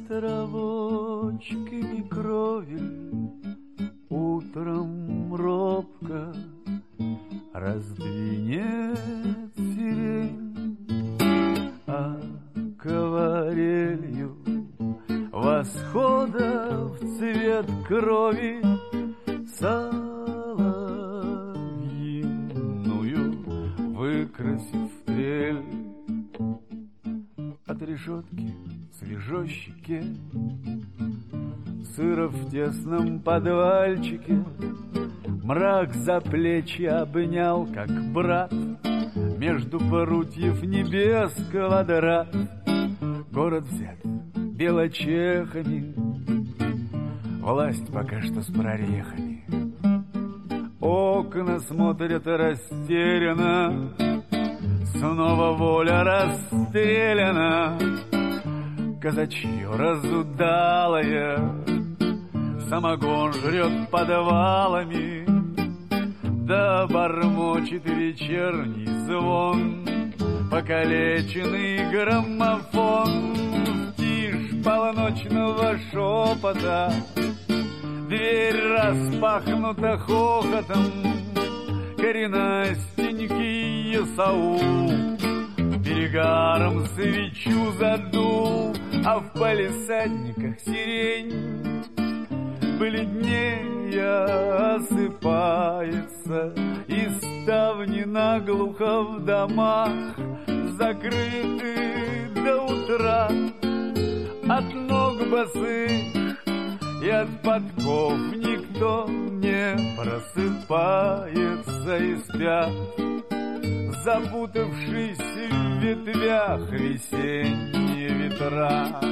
травочками кровель утром робко раздвинет сирень, а акварелью восхода в цвет крови соловьиную выкрасив трель. От решетки свежо щеке, сыро в тесном подвальчике, мрак за плечи обнял, как брат, между прутьев небес квадрат. Город взят белочехами, власть пока что с прорехами. Окна смотрят растерянно, снова воля расстреляна. Казачье разудалое самогон жрет подвалами, да бормочет вечерний звон покалеченный граммофон. В тишь полночного шепота дверь распахнута хохотом. Коренастенький Исаул перегаром свечу задул, а в палисадниках сирень бледнее осыпается, и ставни наглухо в домах закрыты до утра. От ног босых и от подков никто не просыпается, и спят, запутавшись в ветвях, весенние ветра.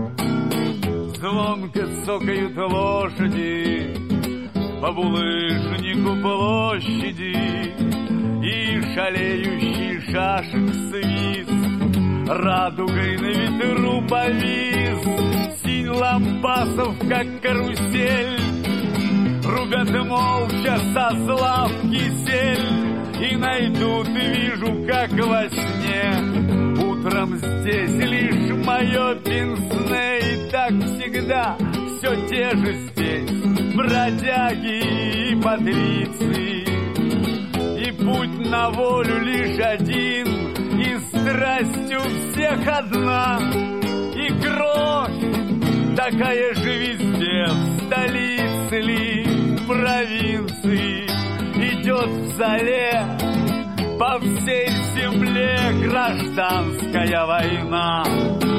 Звонко цокают лошади по булыжнику площади, и шалеющий шашек свист радугой на ветру повис. Синь лампасов, как карусель, рубят молча со зла в кисель, и найдут, вижу, как во сне. Утром здесь лишь мое пенсне, и так всегда все те же здесь бродяги и патриции. И путь на волю лишь один, и страсть у всех одна, и кровь такая же везде, в столице ли, в провинции. Идет в зале по всей земле гражданская война.